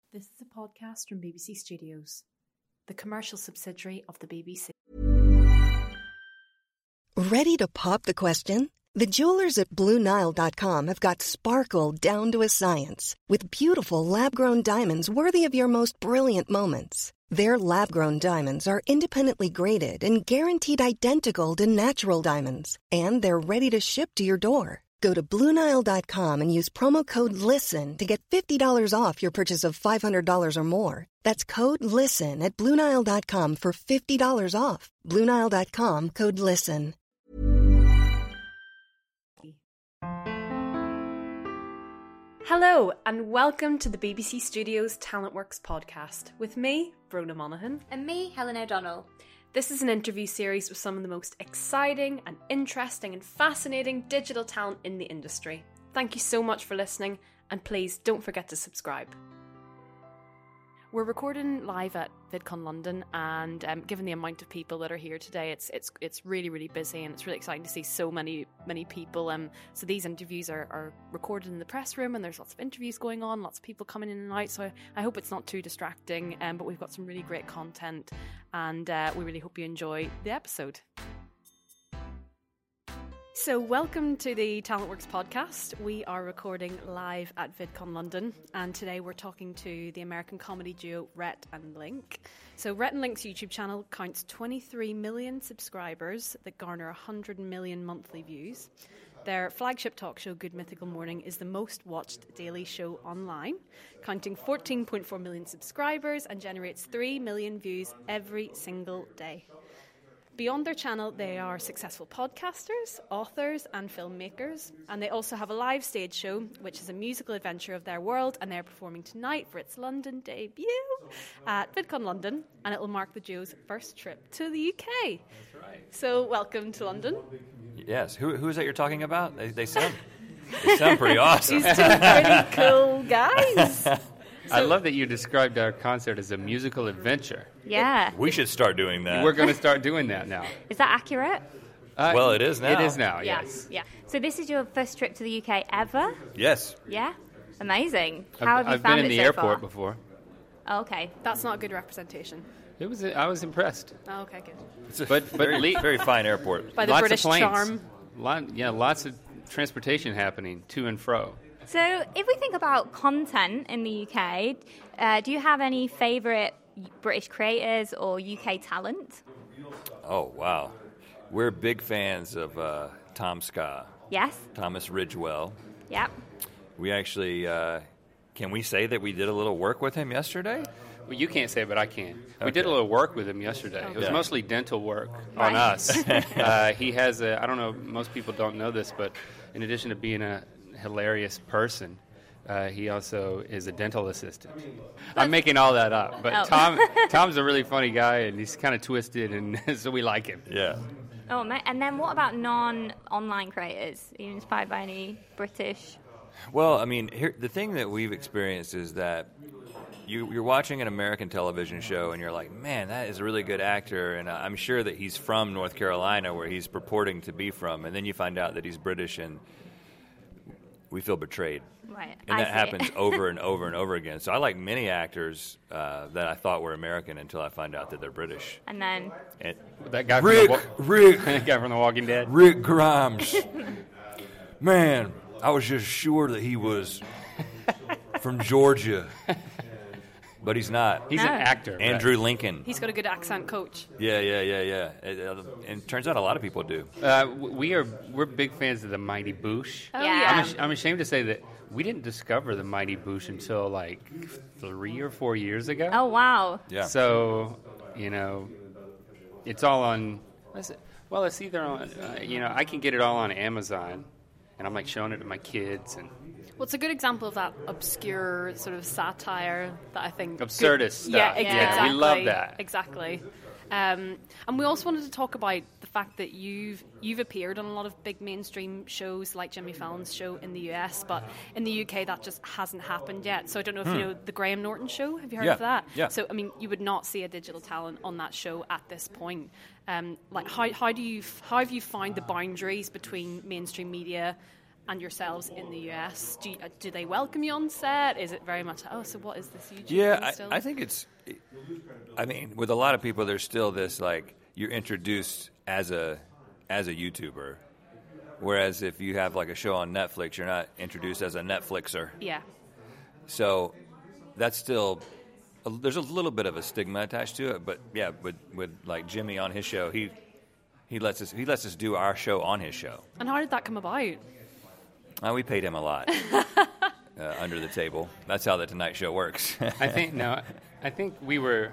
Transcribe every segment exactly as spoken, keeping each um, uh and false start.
This is a podcast from B B C Studios, the commercial subsidiary of the B B C. Ready to pop the question? The jewelers at Blue Nile dot com have got sparkle down to a science with beautiful lab-grown diamonds worthy of your most brilliant moments. Their lab-grown diamonds are independently graded and guaranteed identical to natural diamonds, and they're ready to ship to your door. Go to Blue Nile dot com and use promo code LISTEN to get fifty dollars off your purchase of five hundred dollars or more. That's code LISTEN at Blue Nile dot com for fifty dollars off. Blue Nile dot com, code LISTEN. Hello, and welcome to the B B C Studios Talent Works podcast with me, Bronagh Monaghan. And me, Helen O'Donnell. This is an interview series with some of the most exciting and interesting and fascinating digital talent in the industry. Thank you so much for listening, and please don't forget to subscribe. We're recording live at VidCon London, and um, given the amount of people that are here today, it's it's it's really really busy, and it's really exciting to see so many many people. Um, so these interviews are, are recorded in the press room, and there's lots of interviews going on, lots of people coming in and out. So I, I hope it's not too distracting. Um, but we've got some really great content, and uh, we really hope you enjoy the episode. So welcome to the Talent Works podcast. We are recording live at VidCon London, and today we're talking to the American comedy duo Rhett and Link. So Rhett and Link's YouTube channel counts twenty-three million subscribers that garner one hundred million monthly views. Their flagship talk show, Good Mythical Morning, is the most watched daily show online, counting fourteen point four million subscribers and generates three million views every single day. Beyond their channel, they are successful podcasters, authors, and filmmakers. And they also have a live stage show, which is a musical adventure of their world, and they're performing tonight for its London debut at VidCon London, and it will mark the duo's first trip to the U K. That's right. So, welcome to London. Yes. Who who is that you're talking about? They, they sound they sound pretty awesome. These two pretty cool guys. So, I love that you described our concert as a musical adventure. Yeah. We should start doing that. We're going to start doing that now. Is that accurate? Uh, well, it is now. It is now, yeah. yes. Yeah. So this is your first trip to the U K ever? Yes. Yeah? Amazing. How I've, have you I've found been in it the so airport far? before. Oh, okay. That's not a good representation. It was. I was impressed. Oh, okay, good. It's a But- but very, le- very fine airport. By the lots British of planes. charm. Lot, yeah, lots of transportation happening to and fro. So if we think about content in the U K, uh, do you have any favourite British creators or U K talent? Oh, wow. We're big fans of uh, Tom Ska. Yes? Thomas Ridgewell. Yep. We actually, uh, can we say that we did a little work with him yesterday? Well, you can't say, but I can. Okay. We did a little work with him yesterday. It was Yeah. mostly dental work Right. on us. uh, he has a, I don't know, most people don't know this, but in addition to being a hilarious person, uh, he also is a dental assistant. I'm making all that up, but Oh. Tom Tom's a really funny guy, and he's kind of twisted, and so we like him. Yeah. Oh, ma- and then what about non-online creators? Are you inspired by any British? Well, I mean, here, the thing that we've experienced is that you, you're watching an American television show, and you're like, man, that is a really good actor, and I'm sure that he's from North Carolina, where he's purporting to be from, and then you find out that he's British, and we feel betrayed. Right. And I that see happens it. over and over and over again. So I like many actors uh, that I thought were American until I find out that they're British. And then, And That guy Rick, from the, Rick, wa- that guy from The Walking Dead. Rick Grimes. Man, I was just sure that he was from Georgia, but he's not. He's No. an actor. right? Andrew Lincoln. He's got a good accent coach. Yeah, yeah, yeah, yeah. It, uh, and it turns out a lot of people do. Uh, w- we are we're big fans of the Mighty Boosh. Oh, Yeah. yeah. I'm, ash- I'm ashamed to say that we didn't discover the Mighty Boosh until like three or four years ago. oh, wow. Yeah. So, you know, it's all on. what's it- Well, it's either on. Uh, you know, I can get it all on Amazon, and I'm like showing it to my kids and Well, it's a good example of that obscure sort of satire that I think... Absurdist good- stuff. Yeah, ex- Yeah, we exactly. love that. Exactly. Um, and we also wanted to talk about the fact that you've you've appeared on a lot of big mainstream shows like Jimmy Fallon's show in the U S, but in the U K that just hasn't happened yet. So I don't know if you know the Graham Norton show. Have you heard Yeah, of that? yeah. So I mean, you would not see a digital talent on that show at this point. Um, like how how do you how have you found the boundaries between mainstream media and yourselves in the U S? Do you, uh, do they welcome you on set? Is it very much, oh, so what is this YouTube Yeah, thing I, still? I think it's. I mean, with a lot of people, there's still this like you're introduced as a as a YouTuber, whereas if you have like a show on Netflix, you're not introduced as a Netflixer. Yeah. So that's still. A, there's a little bit of a stigma attached to it, but yeah, with with like Jimmy on his show, he he lets us he lets us do our show on his show. And how did that come about? Uh, we paid him a lot uh, under the table. That's how the Tonight Show works. I think no. I think we were.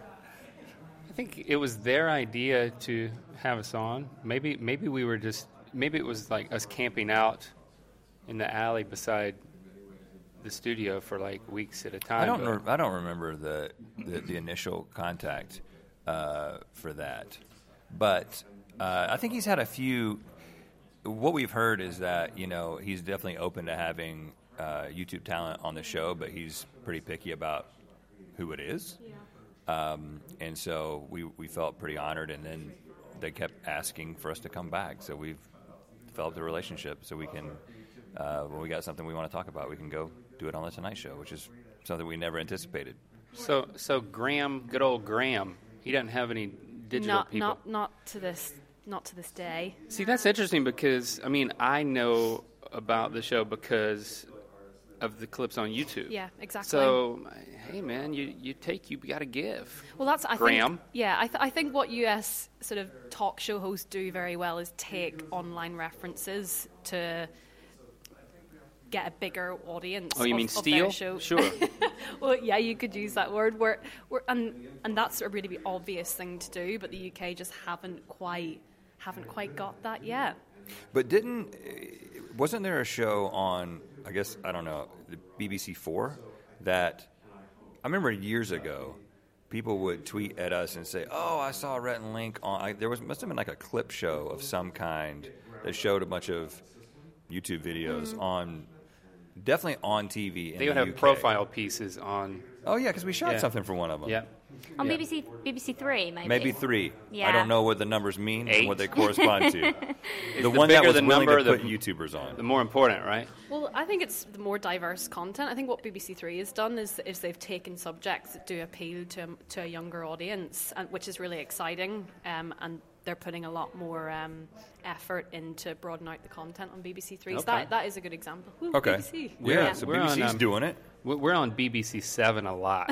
I think it was their idea to have us on. Maybe maybe we were just. Maybe it was like us camping out in the alley beside the studio for like weeks at a time. I don't. Re- I don't remember the the, the initial contact uh, for that, but uh, I think he's had a few. What we've heard is that you know he's definitely open to having uh, YouTube talent on the show, but he's pretty picky about who it is. Yeah. Um, and so we we felt pretty honored, and then they kept asking for us to come back. So we've developed a relationship, so we can uh, when we got something we want to talk about, we can go do it on the Tonight Show, which is something we never anticipated. So so Graham, good old Graham, he doesn't have any digital Not, people. not, not to this, not to this day. See, that's interesting because I mean I know about the show because of the clips on YouTube. Yeah, exactly. So, hey man, you, you take you got to give. Well, that's I Graham. think. Yeah, I, th- I think what U S sort of talk show hosts do very well is take online references to get a bigger audience. Oh, you of, mean of steal? their show. Sure. Well, yeah, you could use that word. We're, we're, and and that's a really obvious thing to do, but the U K just haven't quite haven't quite got that yet. But didn't wasn't there a show on, I guess, I don't know, the B B C four that I remember years ago people would tweet at us and say, oh, I saw Rhett and Link on, I, there was must have been like a clip show of some kind that showed a bunch of YouTube videos mm. on, definitely on T V in They would the have U K. profile pieces on. Oh, yeah, because we shot Yeah. something for one of them. Yeah. On Yeah. B B C, B B C Three, maybe. Maybe three. Yeah. I don't know what the numbers mean Eight. and what they correspond to. the, the one that bigger was the willing number, to put the- YouTubers on. The more important, right? Well, I think it's the more diverse content. I think what B B C Three has done is, is they've taken subjects that do appeal to a, to a younger audience, and, which is really exciting, um, and they're putting a lot more um, effort into broaden out the content on B B C Three. So Okay. that, that is a good example. Ooh, Okay. B B C. Yeah, Yeah. so We're B B C's on, um, doing it. We- We're on B B C seven a lot.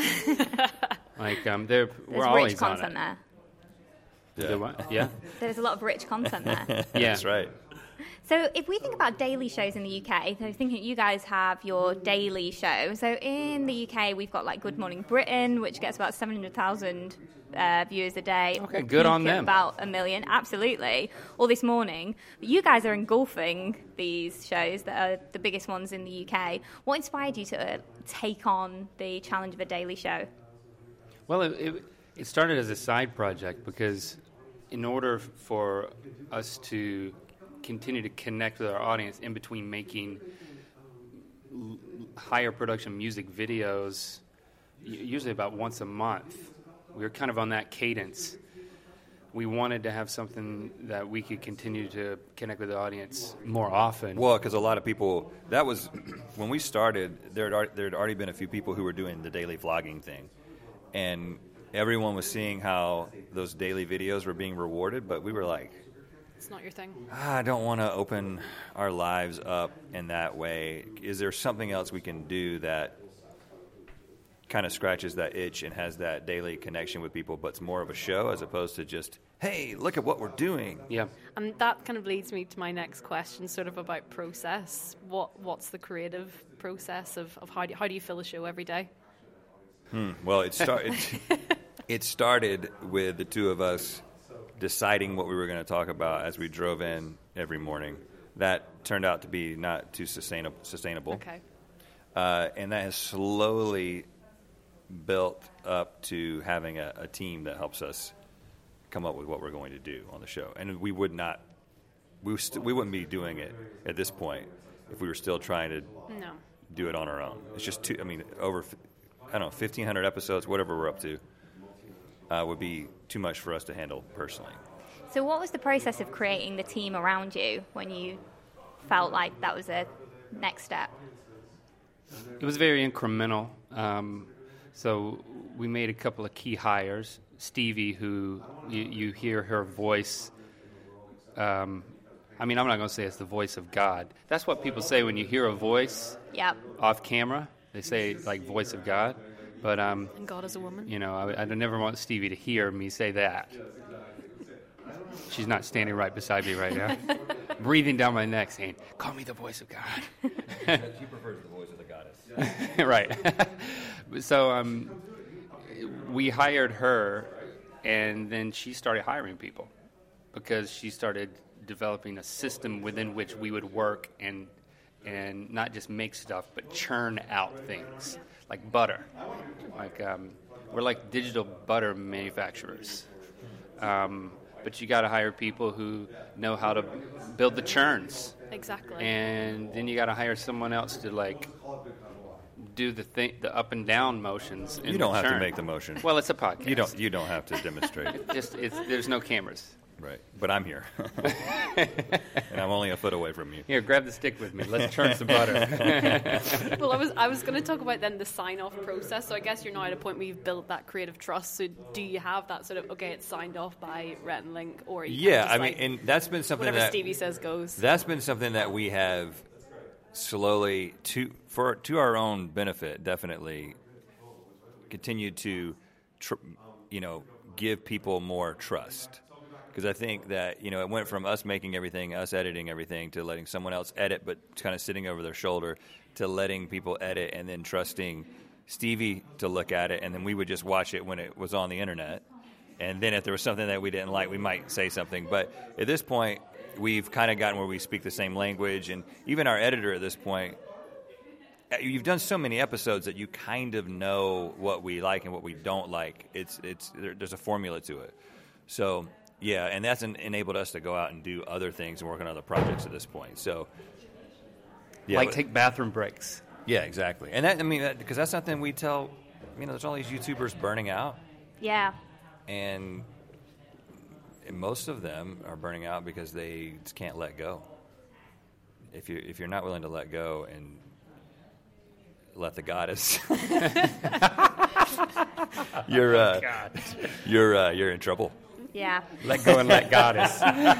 like um, they're There's we're always rich on content it. there. Yeah. The what? Yeah. There's a lot of rich content there. Yeah. That's right. So if we think about daily shows in the U K, so thinking you guys have your daily show. So in the U K, we've got like Good Morning Britain, which gets about seven hundred thousand uh, viewers a day. Okay, Or good on Peak at them. About a million, absolutely. All this morning. But you guys are engulfing these shows that are the biggest ones in the U K. What inspired you to uh, take on the challenge of a daily show? Well, it, it, it started as a side project because in order for us to continue to connect with our audience in between making l- higher production music videos, u- usually about once a month, we were kind of on that cadence. We wanted to have something that we could continue to connect with the audience more often. Well, because a lot of people, that was, when we started, there had, already, there had already been a few people who were doing the daily vlogging thing. And everyone was seeing how those daily videos were being rewarded, but we were like, It's not your thing. I don't want to open our lives up in that way. Is there something else we can do that kind of scratches that itch and has that daily connection with people, but it's more of a show as opposed to just, hey, look at what we're doing? yeah. And that kind of leads me to my next question, sort of about process. What What's the creative process of, of how, do, how do you fill a show every day? Hmm. Well, it started. It started with the two of us deciding what we were going to talk about as we drove in every morning. That turned out to be not too sustainable. Sustainable. Okay. Uh, and that has slowly built up to having a, a team that helps us come up with what we're going to do on the show. And we would not, we st- we wouldn't be doing it at this point if we were still trying to No. do it on our own. It's just too, I mean, over, I don't know, fifteen hundred episodes, whatever we're up to, uh, would be too much for us to handle personally. So what was the process of creating the team around you when you felt like that was a next step? It was very incremental. Um, so we made a couple of key hires. Stevie, who you, you hear her voice. Um, I mean, I'm not going to say it's the voice of God. That's what people say when you hear a voice Yep. off camera. They say, like, voice of God. But, um, And God is a woman. you know, I, I never want Stevie to hear me say that. She's not standing right beside me right now, breathing down my neck, saying, "Call me the voice of God." She prefers the voice of the goddess. Right. So um, we hired her, and then she started hiring people because she started developing a system within which we would work and and not just make stuff, but churn out things like butter. Like um, we're like digital butter manufacturers. Um, but you got to hire people who know how to build the churns. Exactly. And then you got to hire someone else to like do the thing, the up and down motions. In You don't the have to churn. make the motion. Well, it's a podcast. You don't. You don't have to demonstrate it. Just it's there's no cameras. Right. But I'm here, and I'm only a foot away from you. Here, grab the stick with me. Let's churn some butter. Well, I was I was going to talk about then the sign-off process. So I guess you're now at a point where you've built that creative trust. So do you have that sort of, okay, it's signed off by Rhett and Link, or are you Yeah, just I mean, like, and that's been something whatever that Stevie says goes? That's been something that we have slowly, to for to our own benefit, definitely continued to, tr- you know, give people more trust. Because I think that, you know, it went from us making everything, us editing everything, to letting someone else edit, but kind of sitting over their shoulder, to letting people edit and then trusting Stevie to look at it, and then we would just watch it when it was on the internet. And then if there was something that we didn't like, we might say something. But at this point, we've kind of gotten where we speak the same language, and even our editor at this point, you've done so many episodes that you kind of know what we like and what we don't like. It's it's there, there's a formula to it. So yeah, and that's en- enabled us to go out and do other things and work on other projects at this point. So yeah, Like but- take bathroom breaks. yeah, exactly. And that I mean, that, because that's something we tell. You know, there's all these YouTubers burning out, Yeah. and most of them are burning out because they just can't let go. If you if you're not willing to let go and let the goddess, you're uh, you're uh, you're in trouble. Yeah. Let go and let goddess.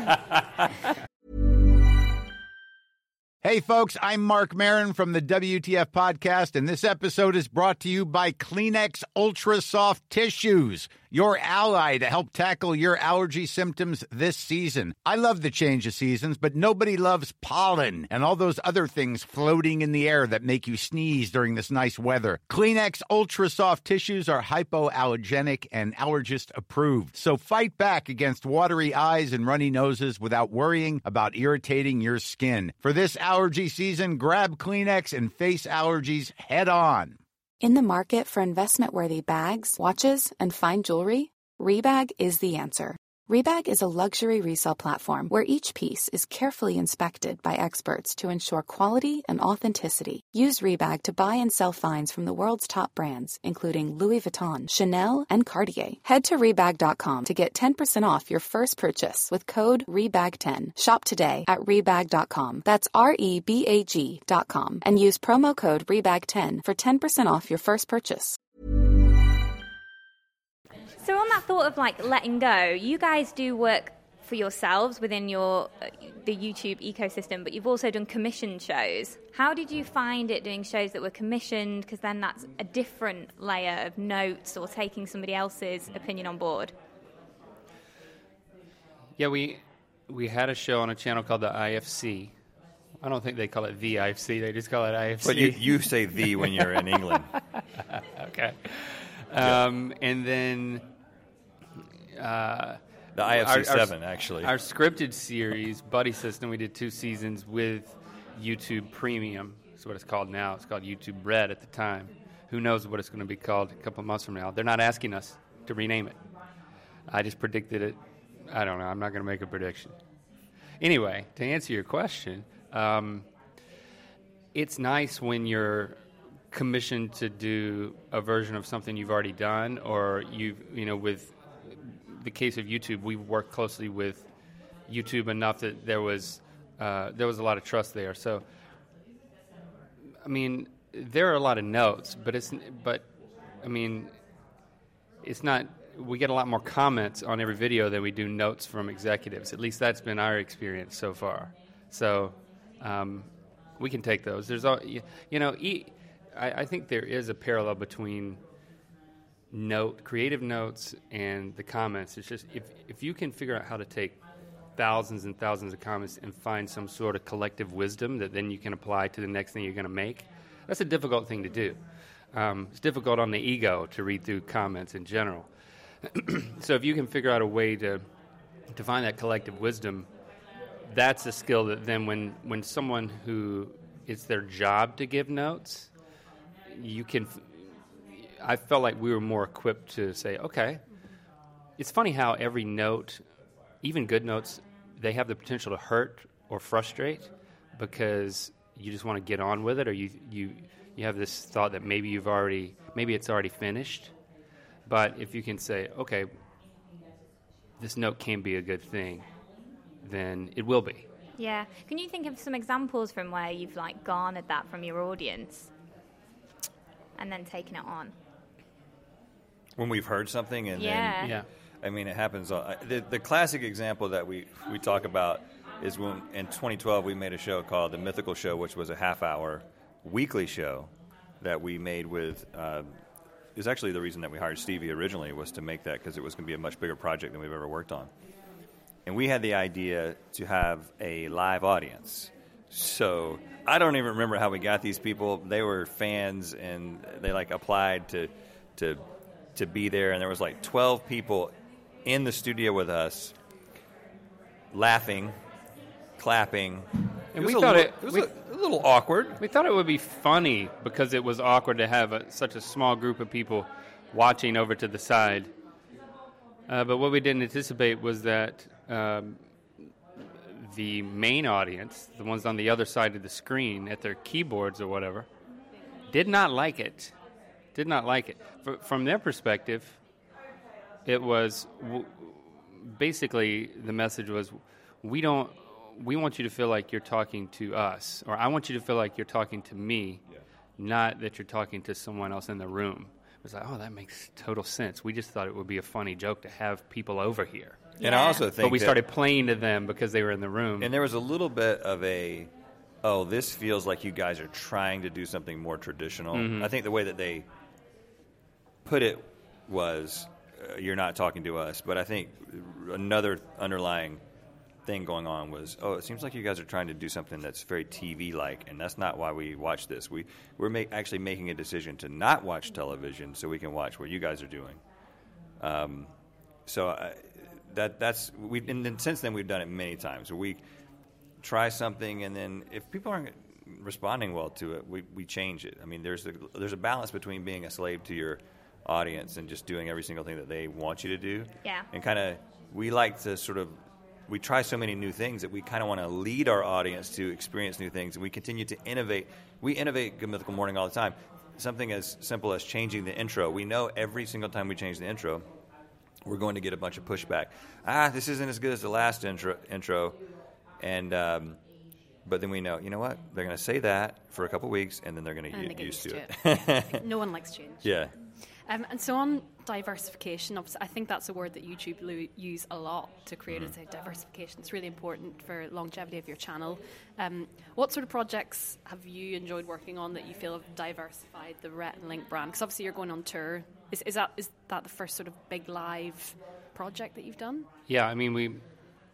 Hey, folks, I'm Mark Maron from the W T F Podcast, and this episode is brought to you by Kleenex Ultra Soft Tissues, your ally to help tackle your allergy symptoms this season. I love the change of seasons, but nobody loves pollen and all those other things floating in the air that make you sneeze during this nice weather. Kleenex Ultra Soft Tissues are hypoallergenic and allergist approved, so fight back against watery eyes and runny noses without worrying about irritating your skin. For this allergy season, grab Kleenex and face allergies head on. In the market for investment-worthy bags, watches, and fine jewelry, Rebag is the answer. Rebag is a luxury resale platform where each piece is carefully inspected by experts to ensure quality and authenticity. Use Rebag to buy and sell finds from the world's top brands, including Louis Vuitton, Chanel, and Cartier. Head to Rebag dot com to get ten percent off your first purchase with code Rebag ten. Shop today at Rebag dot com. That's R E B A G dot com. And use promo code Rebag ten for ten percent off your first purchase. So on that thought of like letting go, you guys do work for yourselves within your uh, the YouTube ecosystem, but you've also done commissioned shows. How did you find it doing shows that were commissioned? Because then that's a different layer of notes or taking somebody else's opinion on board. Yeah, we we had a show on a channel called the I F C. I don't think they call it the I F C. They just call it I F C. But you, you say the when you're in England. Okay. Um, and then uh, The I F C our- our- seven, actually. Our scripted series, Buddy System, we did two seasons with YouTube Premium. That's what it's called now. It's called YouTube Red at the time. Who knows what it's going to be called a couple months from now. They're not asking us to rename it. I just predicted it. I don't know. I'm not going to make a prediction. Anyway, to answer your question, um, it's nice when you're commissioned to do a version of something you've already done, or you've, you know, with the case of YouTube, we worked closely with YouTube enough that there was uh, there was a lot of trust there. So I mean, there are a lot of notes, but it's but I mean, it's not. We get a lot more comments on every video than we do notes from executives. At least that's been our experience so far. So um, we can take those. There's all you, you know. E, I, I think there is a parallel between note, creative notes, and the comments. It's just if if you can figure out how to take thousands and thousands of comments and find some sort of collective wisdom that then you can apply to the next thing you're going to make. That's a difficult thing to do. Um, it's difficult on the ego to read through comments in general. So if you can figure out a way to to find that collective wisdom, that's a skill that then when, when someone who it's their job to give notes, you can. I felt like we were more equipped to say, okay, it's funny how every note, even good notes, they have the potential to hurt or frustrate because you just want to get on with it, or you you you have this thought that maybe you've already maybe it's already finished. But if you can say, okay, this note can be a good thing, then it will be. Yeah. Can you think of some examples from where you've like garnered that from your audience and then taken it on? When we've heard something and yeah. then... Yeah. I mean, it happens. All, the, the classic example that we, we talk about is when in twenty twelve we made a show called The Mythical Show, which was a half-hour weekly show that we made with... Uh, it was actually the reason that we hired Stevie originally was to make that because it was going to be a much bigger project than we've ever worked on. And we had the idea to have a live audience. So I don't even remember how we got these people. They were fans, and they, like, applied to to to be there. And there was, like, twelve people in the studio with us, laughing, clapping. And it we was thought a, it, it was we, a, a little awkward. we thought it would be funny because it was awkward to have a, such a small group of people watching over to the side. Uh, but what we didn't anticipate was that um, the main audience, the ones on the other side of the screen at their keyboards or whatever, did not like it. Did not like it. For, from their perspective, it was w- basically the message was, we don't. We want you to feel like you're talking to us, or I want you to feel like you're talking to me, yeah. Not that you're talking to someone else in the room. It was like, oh, that makes total sense. We just thought it would be a funny joke to have people over here. Yeah. And I also think But we that, started playing to them because they were in the room. And there was a little bit of a, oh, this feels like you guys are trying to do something more traditional. Mm-hmm. I think the way that they put it was, uh, you're not talking to us. But I think another underlying thing going on was, oh, it seems like you guys are trying to do something that's very T V-like, and that's not why we watch this. We, we're make, actually making a decision to not watch television so we can watch what you guys are doing. Um, so I, that that's we. And then since then, we've done it many times. Where we try something, and then if people aren't responding well to it, we, we change it. I mean, there's a, there's a balance between being a slave to your audience and just doing every single thing that they want you to do. Yeah. And kind of, we like to sort of, we try so many new things that we kind of want to lead our audience to experience new things, and we continue to innovate. We innovate Good Mythical Morning all the time. Something as simple as changing the intro. We know every single time we change the intro, we're going to get a bunch of pushback. Ah, this isn't as good as the last intro, intro. and um, but then we know, you know what? They're going to say that for a couple weeks, and then they're going to get used to it. it. No one likes change. Yeah. Um, and so on diversification, obviously, I think that's a word that YouTube lo- use a lot to create mm-hmm. a diversification. It's really important for longevity of your channel. Um, what sort of projects have you enjoyed working on that you feel have diversified the Rhett and Link brand? Because obviously you're going on tour. Is, is that is that the first sort of big live project that you've done? Yeah, I mean, we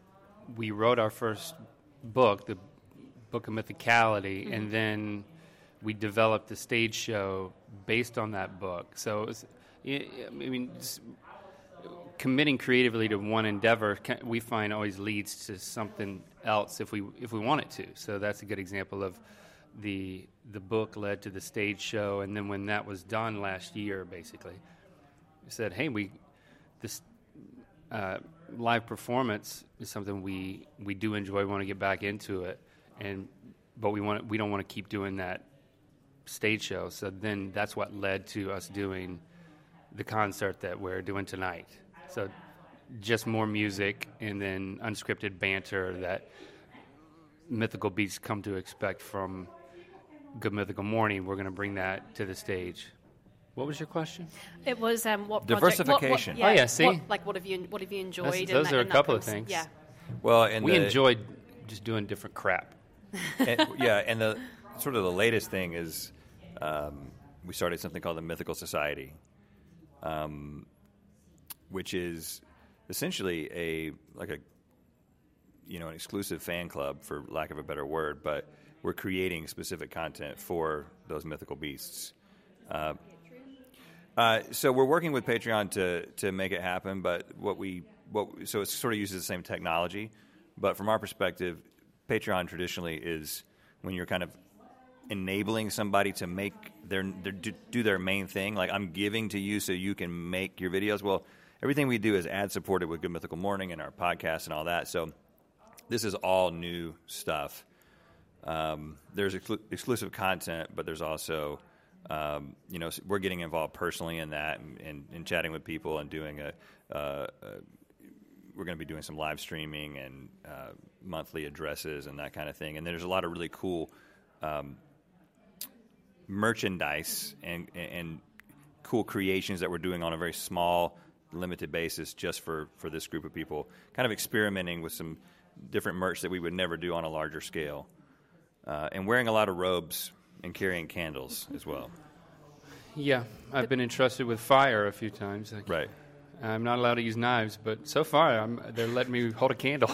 we wrote our first book, the Book of Mythicality, mm-hmm. and then we developed a stage show based on that book. So, it was, I mean, committing creatively to one endeavor, we find always leads to something else if we if we want it to. So that's a good example of the the book led to the stage show, and then when that was done last year, basically, we said, hey, we this uh, live performance is something we we do enjoy. We want to get back into it, and but we want we don't want to keep doing that stage show. So then that's what led to us doing the concert that we're doing tonight. So just more music and then unscripted banter that Mythical Beasts come to expect from Good Mythical Morning, we're going to bring that to the stage. What was your question? It was um, what project, Diversification. What, what, Oh, yeah, see? What, like, what have you what have you enjoyed? That's- in those that, are a in that couple of post? things. Yeah. Well, and We the, enjoyed just doing different crap. and, yeah, and the sort of the latest thing is um, we started something called the Mythical Society, um, which is essentially a like a you know an exclusive fan club, for lack of a better word, but we're creating specific content for those mythical beasts. Uh, uh, so we're working with Patreon to to make it happen, but what we what so it sort of uses the same technology, but from our perspective, Patreon traditionally is when you're kind of enabling somebody to make their, their do their main thing. Like, I'm giving to you so you can make your videos. Well, everything we do is ad supported with Good Mythical Morning and our podcast and all that. So this is all new stuff. Um, there's exclu- exclusive content, but there's also um, you know we're getting involved personally in that and, and, and chatting with people and doing a. Uh, a we're going to be doing some live streaming and uh, monthly addresses and that kind of thing. And there's a lot of really cool um, merchandise and, and cool creations that we're doing on a very small, limited basis just for, for this group of people, kind of experimenting with some different merch that we would never do on a larger scale. Uh, and wearing a lot of robes and carrying candles as well. Yeah, I've been entrusted with fire a few times. Like, Right. I'm not allowed to use knives, but so far I'm, they're letting me hold a candle.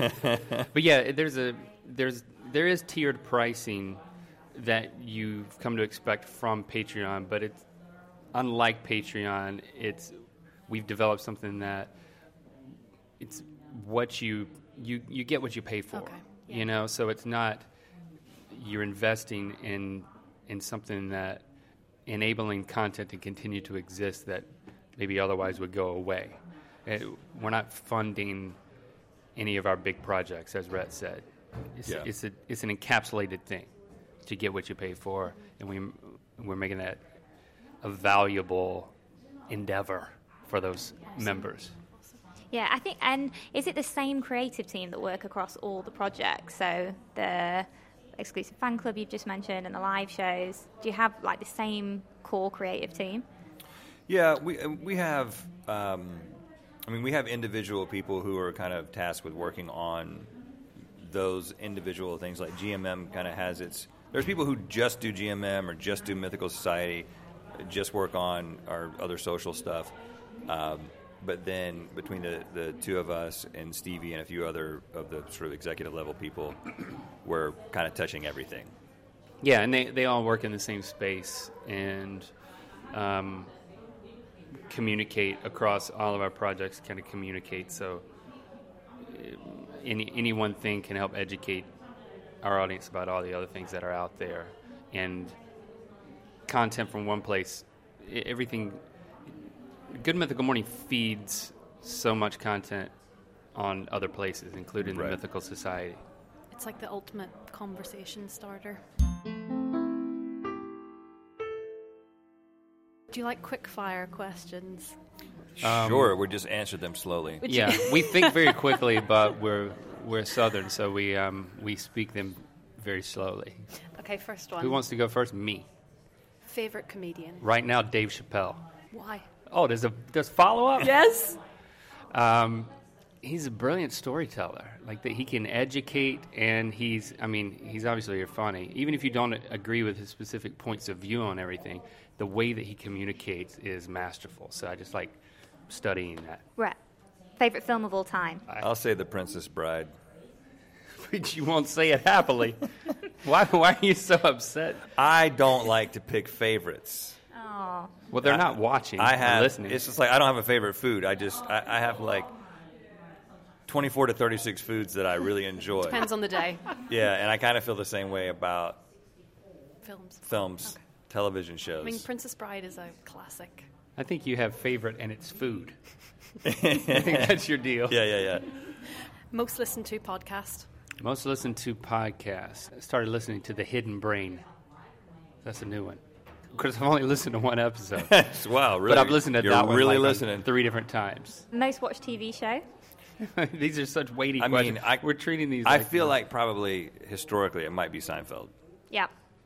But yeah, there's a there's there is tiered pricing that you've come to expect from Patreon, but it's unlike Patreon. It's we've developed something that it's what you you you get what you pay for. Okay, yeah. You know, so it's not you're investing in in something that enabling content to continue to exist that maybe otherwise would go away. It, we're not funding any of our big projects, as Rhett said. It's, Yeah. it's, a, it's an encapsulated thing to get what you pay for, and we, we're making that a valuable endeavor for those members. Yeah, I think, and is it the same creative team that work across all the projects? So the exclusive fan club you've just mentioned and the live shows, do you have like the same core creative team? Yeah, we we have. Um, I mean, we have individual people who are kind of tasked with working on those individual things. Like G M M kind of has its. There's people who just do G M M or just do Mythical Society, just work on our other social stuff. Um, but then between the, the two of us and Stevie and a few other of the sort of executive level people, we're kind of touching everything. Yeah, and they, they all work in the same space and um, communicate across all of our projects, kind of communicate. So uh, any any one thing can help educate our audience about all the other things that are out there. And content from one place, e- everything... Good Mythical Morning feeds so much content on other places, including Right. the Mythical Society. It's like the ultimate conversation starter. Do you like quick fire questions? Sure, we just answered them slowly. Would Yeah, you- we think very quickly, but we're we're Southern, so we um, we speak them very slowly. Okay, first one. Who wants to go first? Me. Favorite comedian? Right now, Dave Chappelle. Why? Oh, there's a there's follow up. Yes. Um, he's a brilliant storyteller. Like that, he can educate, and he's I mean he's obviously funny. Even if you don't agree with his specific points of view on everything, the way that he communicates is masterful. So I just like studying that. Right. Favorite film of all time? I'll say The Princess Bride. But you won't say it happily. why why are you so upset? I don't like to pick favorites. Oh. Well, they're I- not watching. I or have. listening. It's just like I don't have a favorite food. I just I, I have like twenty-four to thirty-six foods that I really enjoy. Depends on the day. Yeah, and I kind of feel the same way about Films. films, Okay. television shows. I mean, Princess Bride is a classic. I think you have favorite, and it's food. I think that's your deal. yeah, yeah, yeah. Most listened to podcast. Most listened to podcasts. I started listening to The Hidden Brain. That's a new one. Because I've only listened to one episode. Wow, really? But I've listened to You're that one really like, on listening. three different times. Most watched T V show? These are such weighty I questions. mean, I, We're treating these I like feel like probably historically it might be Seinfeld. Yeah.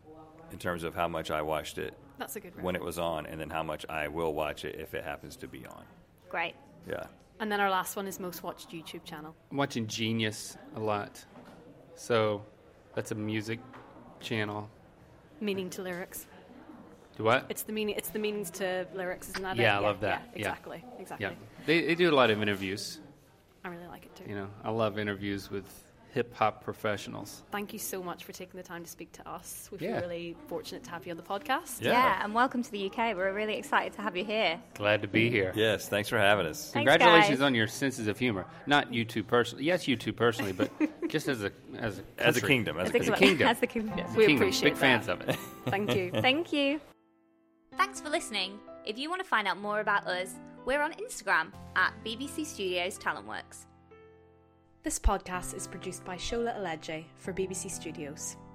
in terms of how much I watched it That's a good when it was on, and then how much I will watch it if it happens to be on. Great. Yeah. And then our last one is most watched YouTube channel. I'm watching Genius a lot. So that's a music channel. Meaning to lyrics. Do what? It's the meaning. It's the meanings to lyrics, isn't that it? Yeah, I love that. Yeah, Yeah. exactly. Exactly. Yeah. They, they do a lot of interviews. I really like it too. You know, I love interviews with hip-hop professionals. Thank you so much for taking the time to speak to us. We Yeah. feel really fortunate to have you on the podcast. Yeah. Yeah. and welcome to the U K. We're really excited to have you here. Glad to be here. Yes, thanks for having us. Thanks, Congratulations guys. on your senses of humor. Not you two personally. Yes, you two personally, but just as a as a As a country. kingdom. As a Think kingdom. about- kingdom. That's the kingdom. We Kingdom. appreciate Big fans that. of it. Thank you. Thank you. Thanks for listening. If you want to find out more about us, we're on Instagram at B B C Studios Talentworks. This podcast is produced by Shola Aledje for B B C Studios.